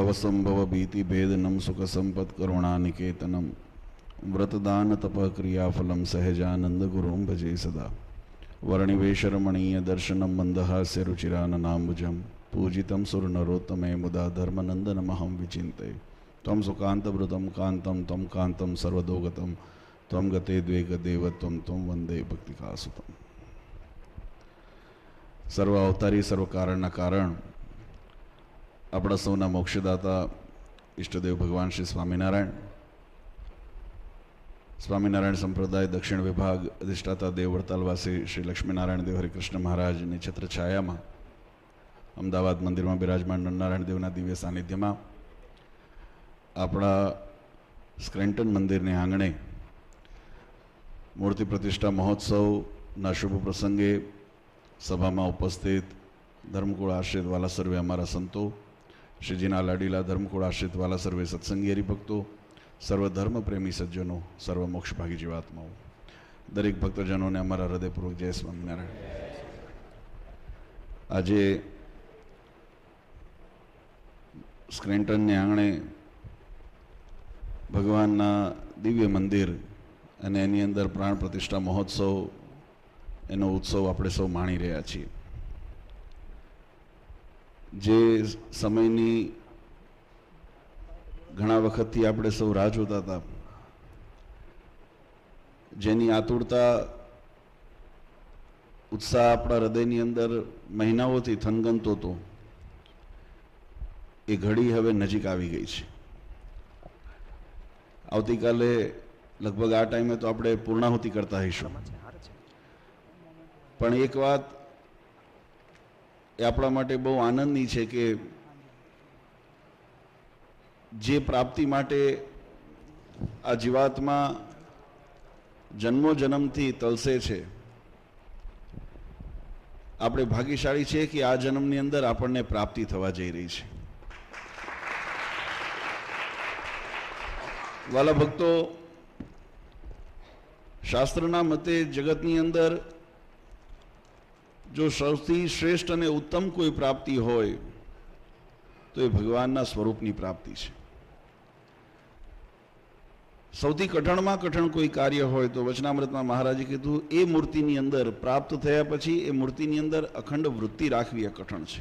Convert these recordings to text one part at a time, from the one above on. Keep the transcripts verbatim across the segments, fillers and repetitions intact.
भवसंभव भीति भेदनम सुख संपत् करुणा निकेतनम व्रतदान तप क्रियाफलम सहजानंद गुरुं भजे सदा वर्णिवेशरमणीय दर्शनम मंदहास्य रुचिराननाम्बुजम पूजितं सुरनरोत्तमे मुदा धर्मनंदनमहं विचिन्तये त्वं सुकान्तवृतं कान्तं त्वं कान्तं सर्वदोगतं त्वं गते द्वे गदेव त्वं त्वं वंदे भक्तिकासुतम्। सर्व अवतारी सर्व कारणना कारण अपना सौना मोक्षदाता इष्टदेव भगवान श्री स्वामीनारायण स्वामीनारायण संप्रदाय दक्षिण विभाग अधिष्ठाता देव वड़तालवासी श्री लक्ष्मीनारायण देव हरिकृष्ण महाराज ने छत्र छाया में अमदावाद मंदिर में बिराजमान नरनारायण देवना दिव्य सानिध्य में अपना स्क्रेंटन मंदिर ने आंगणे मूर्ति प्रतिष्ठा महोत्सव शुभ प्रसंगे सभा में उपस्थित धर्मकुल आश्रित वाला सर्वे अमारा संतो श्रीजीना लाडीला धर्मकुल आश्रित वाला सर्वे सत्संगी हरिभक्तों सर्व धर्म प्रेमी सज्जनों सर्व मोक्षभागी जीवात्माओं दरेक भक्तजनों ने अमारा हृदयपूर्वक जय स्वामीनारायण। आज स्क्रेंटन ने आंगणे भगवान दिव्य मंदिर अने एनी अंदर प्राण प्रतिष्ठा महोत्सव एनो उत्सव आपणे सौ माणी रह्या छीए। जे समयनी घणा वखतथी आपणे सौ राह जोता हता, जेनी आतुरता उत्साह आपणा हृदयनी अंदर महीनाओथी थनगनतो हतो ए घड़ी हवे नजीक आवी गई छे। आवतीकाले लगभग आ टाइमे तो आपणे पूर्णाहुति करता हईशुं, पण एक बात ए आपणा माटे बहु आनंदनी छे के जे प्राप्ति माटे आ जीवात्मा जन्मो जन्मथी तलसे छे, आपणे भाग्यशाળી छे कि आ जन्मनी अंदर आपणने प्राप्ति थवा जई रही छे। वाला भक्तो, शास्त्रना मते जगतनी अंदर जो सौथी श्रेष्ठ अने उत्तम कोई प्राप्ति होय तो ये भगवानना स्वरूपनी प्राप्ति छे। सौथी कठणमां कठण कोई कार्य होय तो वचनामृतमां महाराजे कीधुं ए मूर्तिनी अंदर प्राप्त थया पछी ए मूर्तिनी अंदर अखंड वृत्ति राखवी ए कठण छे।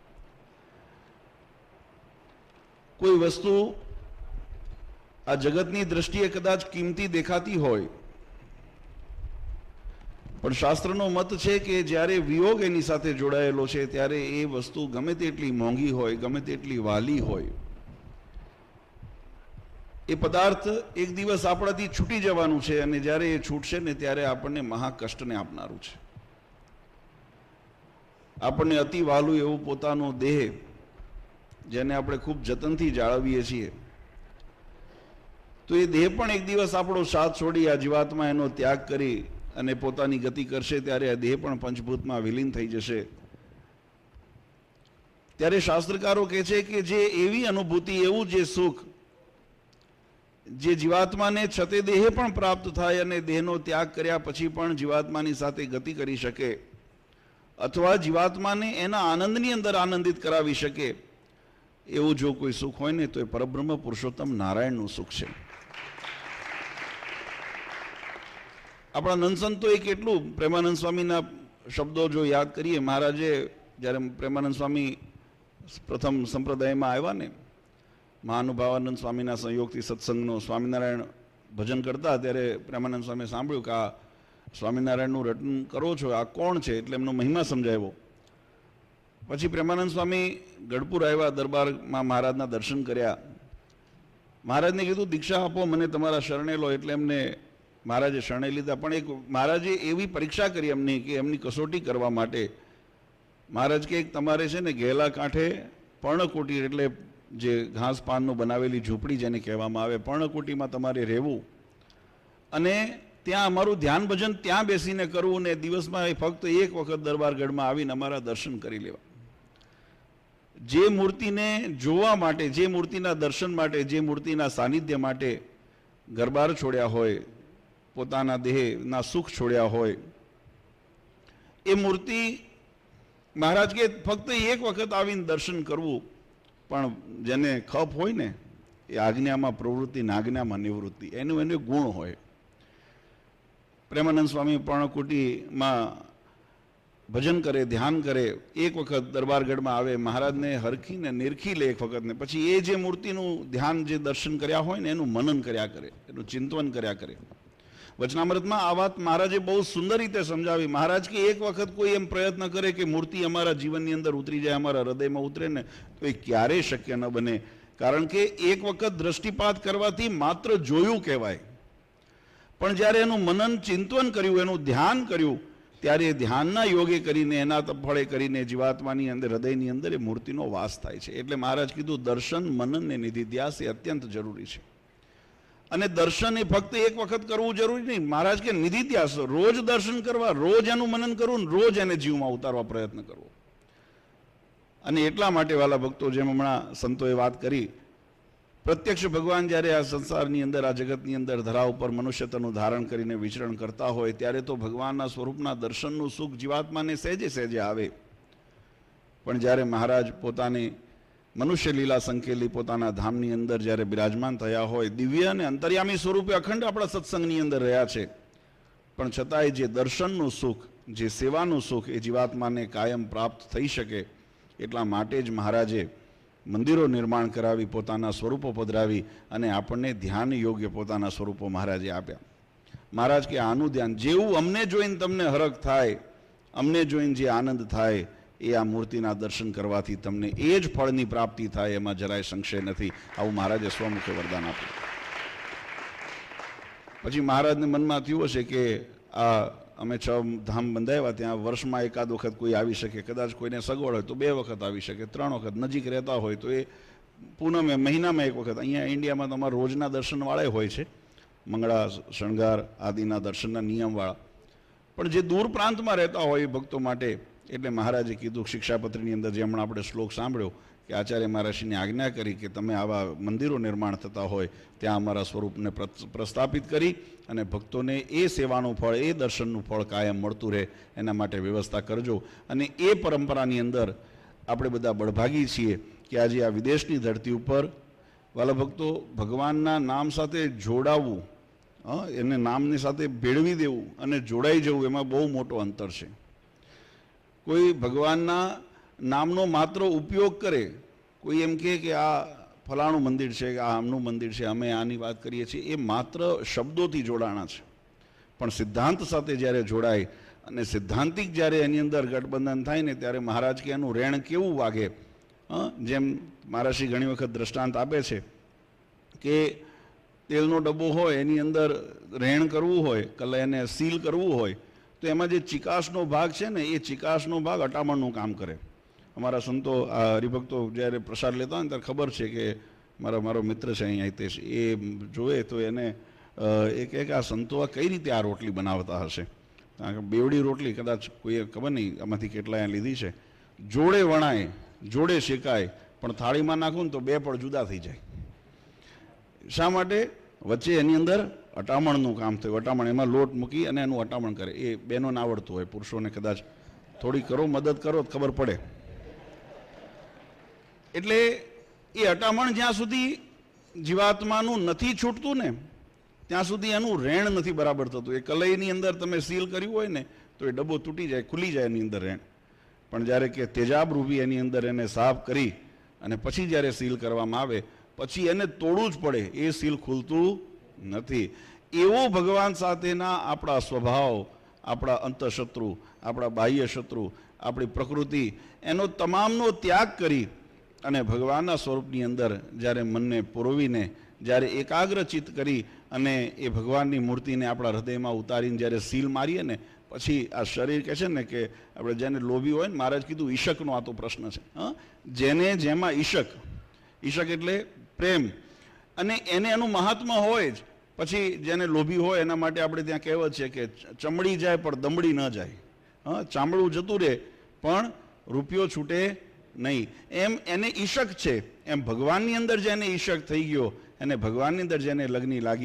कोई वस्तु आ जगतनी दृष्टिए कदाच कीमती देखाती होय पण शास्त्रनो मत छे कि ज्यारे वियोग एनी साथे जोड़ायेलो छे त्यारे ए वस्तु गमे तेटली मोंघी होय गमे तेटली वाली होय ए पदार्थ एक दिवस आपणाथी छूटी जवानुं छे अने ज्यारे ए छूटशे ने त्यारे आपणने महाकष्टने आपनारुं छे। आपणने अति वालुं एवुं पोतानो देह जेने आपणे खूब जतनथी जाळवीए छीए तो ये देह पण एक दिवस आपणो साथ छोड़ी आ जीवात्मा एनो त्याग करी अने पोतानी गति करशे त्यारे आ देह पण पंचभूतमां विलीन थई जशे। त्यारे शास्त्रकारो कहे छे कि जे एवी अनुभूति एवुं जे सुख जे जीवात्माने छते देहे पण प्राप्त थाय अने देहनो त्याग कर्या पछी पण जीवात्मानी साथे गति करी शके अथवा जीवात्माने एना आनंदनी अंदर आनंदित करावी शके एवुं जो कोई सुख होय ने तो ए परब्रह्म पुरुषोत्तम नारायणनुं सुख छे। अपना नंदसंतो एक एटलू प्रेमानंद स्वामी शब्दों जो याद करिए, महाराजे जयरे प्रेमानंद स्वामी प्रथम संप्रदाय में आया ने महानुभावानंद स्वामी संयोग थी सत्संग स्वामीनारायण भजन करता त्यारे प्रेमानंद स्वामी सांभळ्युं कि आ स्वामीनारायणनुं रटन करो छो, आ कोण छे एटले एमनो महिमा समजाव्यो। पछी प्रेमानंद स्वामी गढ़पुर आव्या, दरबार में महाराजना दर्शन कर्या। महाराज ने कीधुं दीक्षा आपो मने तमारा शरणे लो, एटले एमने महाराजे शरणे लीधा। पण एक महाराजे एवी परीक्षा करी एमनी कि एमनी कसोटी करवा माटे महाराज के एक तमारे छे ने घेला कांठे पर्णकुटी एटले जे घास पाननो बनावेली झूंपड़ी जेने कहेवामां आवे पर्णकुटीमां तमारे रहेवुं अने त्यां अमारुं ध्यान भजन त्यां बेसीने करवुं ने दिवसमां फक्त एक वखत दरबारगढ़मां आवीने अमारा दर्शन करी लेवा। जे मूर्तिने जोवा माटे, जे मूर्तिना दर्शन माटे, जे मूर्तिना सानिध्य माटे घरबार छोड्या होय, पोताना देहना सुख छोड्या होय, ए मूर्ति महाराज के फक्त एक वखत आवीने दर्शन करवुं પણ જેને ખપ હોય ને એ આજ્ઞામાં પ્રવૃત્તિ ને આજ્ઞામાં નિવૃત્તિ એનું એનું ગુણ હોય. પ્રેમાનંદ સ્વામી પર્ણકુટીમાં ભજન કરે, ધ્યાન કરે, એક વખત દરબારગઢમાં આવે, મહારાજને હરખીને નિરખી લે એક વખત ને પછી એ જે મૂર્તિનું ધ્યાન જે દર્શન કર્યા હોય ને એનું મનન કર્યા કરે, એનું ચિંતન કર્યા કરે. વચનામૃતમાં આ વાત મહારાજે બહુ સુંદર રીતે સમજાવી. મહારાજ કે એક વખત કોઈ એમ પ્રયત્ન કરે કે મૂર્તિ અમારા જીવનની અંદર ઉતરી જાય, અમારા હૃદયમાં ઉતરે ને તો એ ક્યારેય શક્ય ન બને. કારણ કે એક વખત દ્રષ્ટિપાત કરવાથી માત્ર જોયું કહેવાય, પણ જ્યારે એનું મનન ચિંતન કર્યું, એનું ધ્યાન કર્યું, ત્યારે એ ધ્યાનના યોગે કરીને એના તફળે કરીને જીવાત્માની અંદર હૃદયની અંદર એ મૂર્તિનો વાસ થાય છે. એટલે મહારાજ કીધું દર્શન, મનન ને નિધિધ્યાસ એ અત્યંત જરૂરી છે. અને દર્શન એ ફક્ત એક વખત કરવું જરૂરી નહીં. મહારાજ કે નિધિધ્યાસ, રોજ દર્શન કરવા, રોજ એનું મનન કરવું, રોજ એને જીવમાં ઉતારવા પ્રયત્ન કરવો. અને એટલા માટે વાલા ભક્તો, જેમ હમણાં સંતોએ વાત કરી, પ્રત્યક્ષ ભગવાન જ્યારે આ સંસારની અંદર, આ જગતની અંદર ધરા ઉપર મનુષ્યત્વનું ધારણ કરીને વિચરણ કરતા હોય ત્યારે તો ભગવાનના સ્વરૂપના દર્શનનું સુખ જીવાત્માને સહેજે સહેજે આવે. પણ જ્યારે મહારાજ પોતાની મનુષ્ય લીલા સંકેલી પોતાના ધામની અંદર જ્યારે બિરાજમાન થયા હોય, દિવ્ય અને અંતર્યામી સ્વરૂપે અખંડ આપણા સત્સંગની અંદર રહ્યા છે, પણ છતાંય જે દર્શનનું સુખ, જે સેવાનું સુખ એ જીવાત્માને કાયમ પ્રાપ્ત થઈ શકે એટલા માટે જ મહારાજે મંદિરો નિર્માણ કરાવી, પોતાના સ્વરૂપો પધરાવી અને આપણને ધ્યાન યોગ્ય પોતાના સ્વરૂપો મહારાજે આપ્યા. મહારાજ કે આનું ધ્યાન જેવું અમને જોઈને તમને હરખ થાય, અમને જોઈને જે આનંદ થાય એ આ મૂર્તિના દર્શન કરવાથી તમને એ જ ફળની પ્રાપ્તિ થાય, એમાં જરાય સંશય નથી. આવું મહારાજે સ્વમુખે વરદાન આપ્યું. પછી મહારાજને મનમાં થયું હશે કે આ અમે છ ધામ બંધાવ્યા, ત્યાં વર્ષમાં એકાદ વખત કોઈ આવી શકે, કદાચ કોઈને સગવડ હોય તો બે વખત આવી શકે, ત્રણ વખત, નજીક રહેતા હોય તો એ પૂનમે મહિનામાં એક વખત. અહીંયા ઇન્ડિયામાં તમારા રોજના દર્શનવાળા હોય છે, મંગળા શણગાર આદિના દર્શનના નિયમવાળા. પણ જે દૂર પ્રાંતમાં રહેતા હોય એ ભક્તો માટે, એટલે મહારાજે કીધું, શિક્ષાપત્રીની અંદર જે હમણાં આપણે શ્લોક સાંભળ્યો કે આચાર્ય મહારાજશ્રીને આજ્ઞા કરી કે તમે આવા મંદિરો નિર્માણ થતા હોય ત્યાં અમારા સ્વરૂપને પ્રસ્થાપિત કરી અને ભક્તોને એ સેવાનું ફળ, એ દર્શનનું ફળ કાયમ મળતું રહે એના માટે વ્યવસ્થા કરજો. અને એ પરંપરાની અંદર આપણે બધા બળભાગી છીએ કે આજે આ વિદેશની ધરતી ઉપર વાલા ભક્તો ભગવાનના નામ સાથે જોડાવવું, હા, એને નામની સાથે ભેળવી દેવું અને જોડાઈ જવું, એમાં બહુ મોટો અંતર છે. કોઈ ભગવાનના નામનો માત્ર ઉપયોગ કરે, કોઈ એમ કહે કે આ ફલાણું મંદિર છે, કે આ આમનું મંદિર છે, અમે આની વાત કરીએ છીએ, એ માત્ર શબ્દોથી જોડાણા છે. પણ સિદ્ધાંત સાથે જ્યારે જોડાય અને સિદ્ધાંતિક જ્યારે એની અંદર ગઠબંધન થાય ને ત્યારે મહારાજ કે એનું રેણ કેવું વાગે. હા, જેમ મહારાજશ્રી ઘણી વખત દ્રષ્ટાંત આપે છે કે તેલનો ડબ્બો હોય, એની અંદર રેણ કરવું હોય, કલા એને સીલ કરવું હોય તો એમાં જે ચિકાસનો ભાગ છે ને એ ચિકાસનો ભાગ અટામણનું કામ કરે. અમારા સંતો, આ હરિભક્તો જ્યારે પ્રસાદ લેતા હોય ને ત્યારે ખબર છે કે મારો મારો મિત્ર છે અહીંયા હિતેશ, એ જોવે તો એને એ કહે કે આ સંતો આ કઈ રીતે આ રોટલી બનાવતા હશે. કારણ કે બેવડી રોટલી કદાચ કોઈએ ખબર નહીં આમાંથી કેટલા અહીંયા લીધી છે, જોડે વણાય, જોડે શેકાય, પણ થાળીમાં નાખું ને તો બે પણ જુદા થઈ જાય. શા માટે? વચ્ચે એની અંદર અટામણનું કામ થયું. અટામણ, એમાં લોટ મૂકી અને એનું અટામણ કરે. એ બહેનોને આવડતું હોય, પુરુષોને કદાચ થોડી કરો, મદદ કરો તો ખબર પડે. એટલે એ અટામણ જ્યાં સુધી જીવાત્માનું નથી છૂટતું ને ત્યાં સુધી એનું રેણ નથી બરાબર થતું. એ કલઈની અંદર તમે સીલ કર્યું હોય ને તો એ ડબ્બો તૂટી જાય, ખુલી જાય એની અંદર રેણ. પણ જ્યારે કે તેજાબ રૂપી એની અંદર એને સાફ કરી અને પછી જ્યારે સીલ કરવામાં આવે પછી એને તોડવું જ પડે, એ સીલ ખુલતું નથી. એવો ભગવાન સાથેના આપણા સ્વભાવ, આપણા અંતઃશત્રુ, આપણા બાહ્ય શત્રુ, આપણી પ્રકૃતિ, એનો તમામનો ત્યાગ કરી અને ભગવાનના સ્વરૂપની અંદર જ્યારે મનને પુરવીને, જ્યારે એકાગ્રચિત કરી અને એ ભગવાનની મૂર્તિને આપણા હૃદયમાં ઉતારીને જ્યારે સીલ મારીએ ને પછી આ શરીર કહે છે ને કે આપણે જેને લોભી હોય ને, મહારાજ કીધું ઈશકનો આ તો પ્રશ્ન છે. હા, જેને જેમાં ઈશક, ઈશક એટલે પ્રેમ, અને એને એનું મહાત્મા હોય જ. પછી જેને લોભી હોય એના માટે આપણે ત્યાં કહેવત છે કે ચમડી જાય પણ દમડી ન જાય. હા, ચામડું જતું રહે પણ રૂપિયો છૂટે નહીં. એમ એને ઈશક છે, એમ ભગવાનની અંદર જેને ઈશક થઈ ગયો, એને ભગવાનની અંદર જેને લગ્ની લાગી,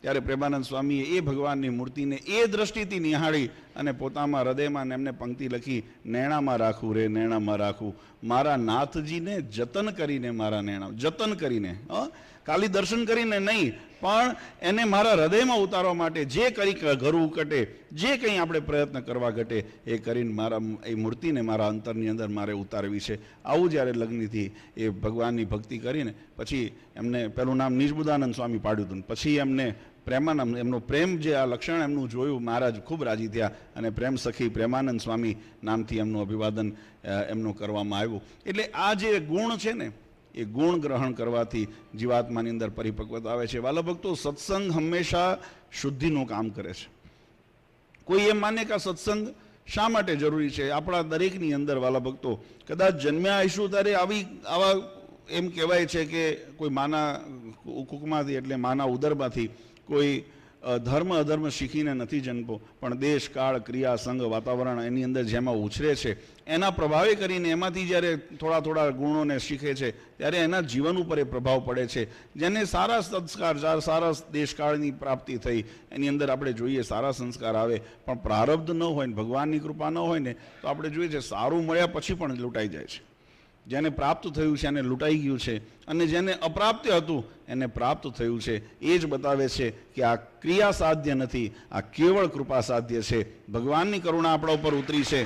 ત્યારે પ્રેમાનંદ સ્વામીએ એ ભગવાનની મૂર્તિને એ દ્રષ્ટિથી નિહાળી અને પોતામાં હૃદયમાં એમને પંક્તિ લખી, નૈણામાં રાખું રે નૈણામાં રાખું, મારા નાથજીને જતન કરીને મારા નૈણા, જતન કરીને, હ ખાલી દર્શન કરીને નહીં પણ એને મારા હૃદયમાં ઉતારવા માટે જે કરી ઘરવું ઘટે, જે કંઈ આપણે પ્રયત્ન કરવા ઘટે એ કરીને મારા એ મૂર્તિને મારા અંતરની અંદર મારે ઉતારવી છે. આવું જ્યારે લગ્નથી એ ભગવાનની ભક્તિ કરીને પછી એમને પેલું નામ નિજબુદાનંદ સ્વામી પાડ્યું હતું. પછી એમને પ્રેમાનંદ, એમનો પ્રેમ જે આ લક્ષણ એમનું જોયું, મહારાજ ખૂબ રાજી થયા અને પ્રેમ સખી પ્રેમાનંદ સ્વામી નામથી એમનું અભિવાદન એમનું કરવામાં આવ્યું. એટલે આ જે ગુણ છે ને એ ગુણ ગ્રહણ કરવાથી જીવાત્માની અંદર પરિપક્વતા આવે છે. વાલા ભક્તો, સત્સંગ હંમેશા શુદ્ધિનું કામ કરે છે. કોઈ એમ માને કે આ સત્સંગ શા માટે જરૂરી છે? આપણા દરેકની અંદર વાલા ભક્તો કદાચ જન્મ્યા આવીશું ત્યારે આવી આવા એમ કહેવાય છે કે કોઈ માના કુકમાંથી એટલે માના ઉદરમાંથી કોઈ ધર્મ અધર્મ શીખીને નથી જન્મતો, પણ દેશ કાળ ક્રિયા સંઘ વાતાવરણ એની અંદર જેમાં ઉછરે છે એના પ્રભાવે કરીને એમાંથી જ્યારે થોડા થોડા ગુણોને શીખે છે ત્યારે એના જીવન ઉપર એ પ્રભાવ પડે છે. જેને સારા સંસ્કાર, સારા દેશકાળની પ્રાપ્તિ થઈ એની અંદર આપણે જોઈએ સારા સંસ્કાર આવે, પણ પ્રારબ્ધ ન હોય ને ભગવાનની કૃપા ન હોય ને તો આપણે જોઈએ છે સારું મળ્યા પછી પણ લૂંટાઈ જાય છે. જેને પ્રાપ્ત થયું છે એને લૂંટાઈ ગયું છે, અને જેને અપ્રાપ્ય હતું એને પ્રાપ્ત થયું છે. એ જ બતાવે છે કે આ ક્રિયા સાધ્ય નથી, આ કેવળ કૃપા સાધ્ય છે. ભગવાનની કરુણા આપણા ઉપર ઉતરી છે.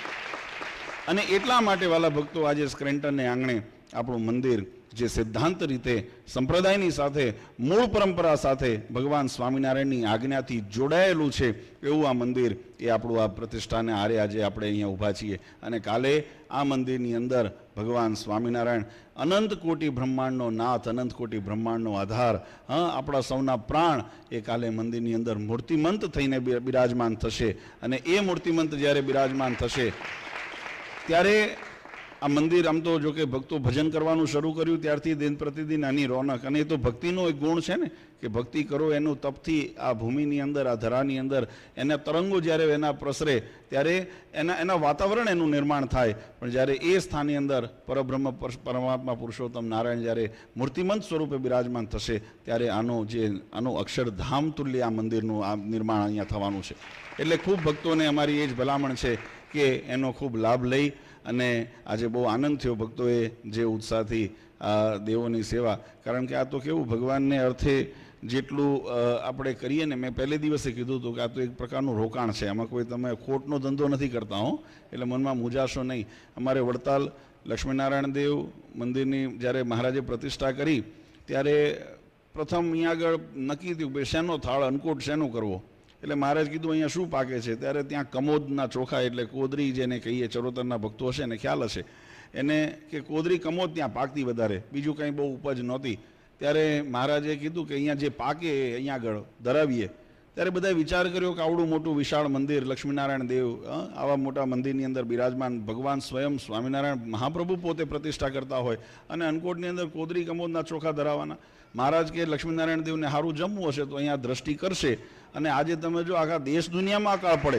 અને એટલા માટે વાલા ભક્તો આજે સ્ક્રેન્ટનને આંગણે આપણું મંદિર જે સિદ્ધાંત રીતે સંપ્રદાયની સાથે મૂળ પરંપરા સાથે ભગવાન સ્વામિનારાયણની આજ્ઞાથી જોડાયેલું છે એવું આ મંદિર એ આપણું આ પ્રતિષ્ઠાને આરે આજે આપણે અહીંયા ઊભા છીએ. અને કાલે આ મંદિરની અંદર ભગવાન સ્વામિનારાયણ અનંત કોટી બ્રહ્માંડનો નાથ, અનંત કોટી બ્રહ્માંડનો આધાર, હા આપણા સૌના પ્રાણ એ કાલે મંદિરની અંદર મૂર્તિમંત થઈને બિરાજમાન થશે. અને એ મૂર્તિમંત જ્યારે બિરાજમાન થશે ત્યારે આ મંદિર, આમ તો જો કે ભક્તો ભજન કરવાનું શરૂ કર્યું ત્યારથી દિન પ્રતિદિન આની રોનક, અને એ તો ભક્તિનો એક ગુણ છે ને કે ભક્તિ કરો એનું તપથી આ ભૂમિની અંદર, આ ધરાની અંદર એના તરંગો જ્યારે એના પ્રસરે ત્યારે એના એના વાતાવરણ એનું નિર્માણ થાય. પણ જ્યારે એ સ્થાનની અંદર પરબ્રહ્મ પરમાત્મા પુરુષોત્તમ નારાયણ જ્યારે મૂર્તિમંત સ્વરૂપે બિરાજમાન થશે ત્યારે આનો જે આનો અક્ષરધામ તુલ્ય આ મંદિરનું આ નિર્માણ અહીંયા થવાનું છે. એટલે ખૂબ ભક્તોને અમારી એ જ ભલામણ છે કે એનો ખૂબ લાભ લઈ અને આજે બહુ આનંદ થયો ભક્તોએ જે ઉત્સાહથી આ દેવોની સેવા, કારણ કે આ તો કેવું ભગવાનને અર્થે જેટલું આપણે કરીએ ને, મેં પહેલે દિવસે કીધું હતું કે આ તો એક પ્રકારનું રોકાણ છે, આમાં કોઈ તમે ખોટનો ધંધો નથી કરતા હો, એટલે મનમાં મૂંઝાશો નહીં. અમારે વડતાલ લક્ષ્મીનારાયણ દેવ મંદિરની જ્યારે મહારાજે પ્રતિષ્ઠા કરી ત્યારે પ્રથમ અહીંયા આગળ નક્કી થયું કે શેનો થાળ અન્નકૂટ શેનો કરવો. એટલે મહારાજ કીધું અહીંયા શું પાકે છે? ત્યારે ત્યાં કમોદના ચોખા એટલે કોદરી જેને કહીએ, ચરોતરના ભક્તો હશે ને ખ્યાલ હશે એને કે કોદરી કમોદ ત્યાં પાકતી વધારે, બીજું કંઈ બહુ ઉપજ નહોતી. ત્યારે મહારાજે કીધું કે અહીંયા જે પાકે અહીંયા આગળ ધરાવીએ. ત્યારે બધાએ વિચાર કર્યો કે આવડું મોટું વિશાળ મંદિર, લક્ષ્મીનારાયણ દેવ આવા મોટા મંદિરની અંદર બિરાજમાન, ભગવાન સ્વયં સ્વામિનારાયણ મહાપ્રભુ પોતે પ્રતિષ્ઠા કરતા હોય અને અન્નકૂટની અંદર કોદરી કમોદના ચોખા ધરાવવાના. મહારાજ કે લક્ષ્મીનારાયણ દેવને સારું જમવું હશે તો અહીંયા દ્રષ્ટિ કરશે. અને આજે તમે જો આખા દેશ દુનિયામાં અકાળ પડે,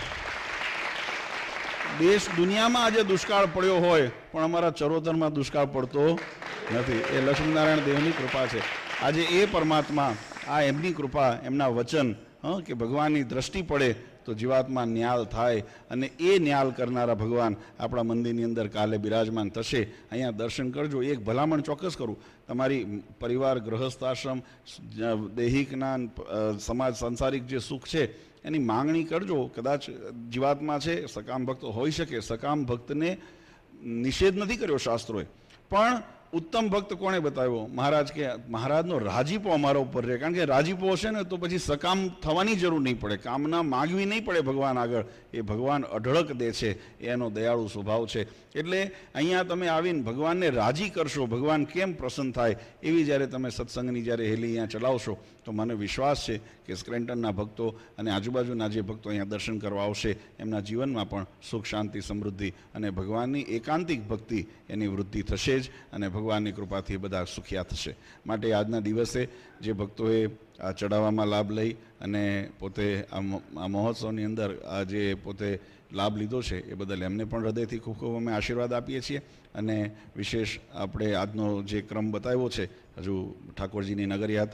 દેશ દુનિયામાં આજે દુષ્કાળ પડ્યો હોય પણ અમારા ચરોતરમાં દુષ્કાળ પડતો નથી. એ લક્ષ્મીનારાયણ દેવની કૃપા છે. આજે એ પરમાત્મા, આ એમની કૃપા, એમના વચન હ કે ભગવાનની દ્રષ્ટિ પડે તો જીવાત્મા ન્યાલ થાય, અને એ ન્યાલ કરનારા ભગવાન આપણા મંદિરની અંદર કાલે બિરાજમાન થશે. અહીંયા દર્શન કરજો. એક ભલામણ ચોક્કસ કરું, તમારી પરિવાર, ગૃહસ્થાશ્રમ, દૈહિકના સમાજ સંસારિક જે સુખ છે એની માંગણી કરજો. કદાચ જીવાત્મા છે, સકામ ભક્ત હોઈ શકે, સકામ ભક્તને નિષેધ નથી કર્યો શાસ્ત્રોએ, પણ ઉત્તમ ભક્ત કોણે બતાવ્યો? મહારાજ કે મહારાજનો રાજીપો અમારા ઉપર રહે, કારણ કે રાજીપો હશે ને તો પછી સકામ થવાની જરૂર નહીં પડે, કામના માગવી નહીં પડે ભગવાન આગળ. એ ભગવાન અઢળક દે છે, એનો દયાળુ સ્વભાવ છે. એટલે અહીંયા તમે આવીને ભગવાનને રાજી કરશો, ભગવાન કેમ પ્રસન્ન થાય એવી જ્યારે તમે સત્સંગની જ્યારે હેલી અહીંયા ચલાવશો તો મને વિશ્વાસ છે કે સ્ક્રેન્ટનના ભક્તો અને આજુબાજુના જે ભક્તો અહીંયા દર્શન કરવા આવશે એમના જીવનમાં પણ સુખ, શાંતિ, સમૃદ્ધિ અને ભગવાનની એકાંતિક ભક્તિ એની વૃદ્ધિ થશે જ, અને ભગવાનની કૃપાથી બધા સુખિયા થશે. માટે આજના દિવસે જે ભક્તોએ આ ચડાવવામાં લાભ લઈ અને પોતે આ મહોત્સવની અંદર આ જે પોતે લાભ લીધો છે એ બદલ એમને પણ હૃદયથી ખૂબ ખૂબ અમે આશીર્વાદ આપીએ છીએ. અને વિશેષ આપણે આજનો જે ક્રમ બતાવ્યો છે, હજુ ઠાકોરજીની નગરયાત્રા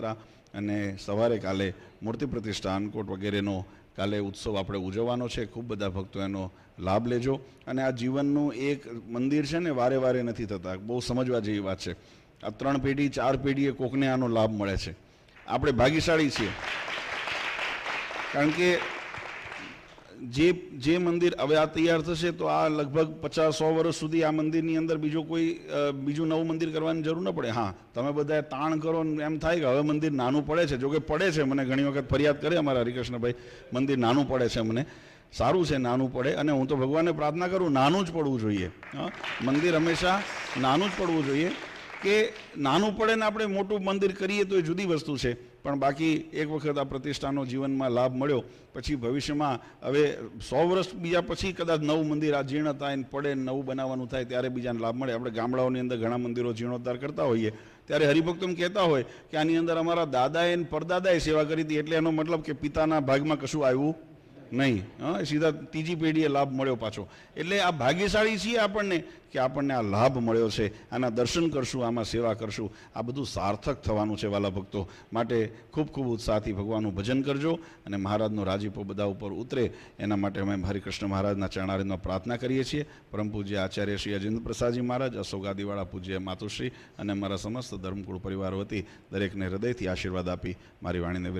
અને સવારે કાલે મૂર્તિ પ્રતિષ્ઠા અન્નકૂટ વગેરેનો કાલે ઉત્સવ આપણે ઉજવવાનો છે. ખૂબ બધા ભક્તો એનો લાભ લેજો. અને આ જીવનનું એક મંદિર છે ને વારે વારે નથી થતા, બહુ સમજવા જેવી વાત છે. આ ત્રણ પેઢી ચાર પેઢીએ કોકને આનો લાભ મળે છે. આપણે ભાગ્યશાળી છીએ, કારણ કે જે જે મંદિર હવે આ તૈયાર થશે તો આ લગભગ પચાસ સો વર્ષ સુધી આ મંદિરની અંદર બીજો કોઈ બીજું નવું મંદિર કરવાની જરૂર ન પડે. હા, તમે બધા તાણ કરો ને એમ થાય કે હવે મંદિર નાનું પડે છે. જોકે પડે છે, મને ઘણી વખત ફરિયાદ કરે અમારા હરિકૃષ્ણભાઈ, મંદિર નાનું પડે છે. મને સારું છે નાનું પડે, અને હું તો ભગવાનને પ્રાર્થના કરું નાનું જ પડવું જોઈએ. હા, મંદિર હંમેશા નાનું જ પડવું જોઈએ. કે નાનું પડે ને આપણે મોટું મંદિર કરીએ તો એ જુદી વસ્તુ છે, પણ બાકી એક વખત આ પ્રતિષ્ઠાનો જીવનમાં લાભ મળ્યો પછી ભવિષ્યમાં હવે સો વર્ષ બીજા પછી કદાચ નવું મંદિર આ જીર્ણ થાય ને પડે ને નવું બનાવવાનું થાય ત્યારે બીજાને લાભ મળે. આપણે ગામડાઓની અંદર ઘણા મંદિરો જીર્ણોદ્ધાર કરતા હોઈએ ત્યારે હરિભક્તો એમ કહેતા હોય કે આની અંદર અમારા દાદાએ ને પરદાદાએ સેવા કરી હતી, એટલે એનો મતલબ કે પિતાના ભાગમાં કશું આવ્યું નહીં. હા, સીધા ત્રીજી પેઢીએ લાભ મળ્યો પાછો. એટલે આ ભાગ્યશાળી છીએ આપણને કે આપણને આ લાભ મળ્યો છે. આના દર્શન કરશું, આમાં સેવા કરશું, આ બધું સાર્થક થવાનું છે વાલા ભક્તો. માટે ખૂબ ખૂબ ઉત્સાહથી ભગવાનનું ભજન કરજો અને મહારાજનો રાજીપો બધા ઉપર ઉતરે એના માટે અમે હરિકૃષ્ણ મહારાજના ચરણારવિંદમાં પ્રાર્થના કરીએ છીએ. પરમ પૂજ્ય આચાર્ય શ્રી અજેન્દ્ર પ્રસાદજી મહારાજ, અશોકાદીવાળા પૂજ્ય માતુશ્રી અને મારા સમસ્ત ધર્મકુળ પરિવાર વતી દરેકને હૃદયથી આશીર્વાદ આપી મારી વાણીને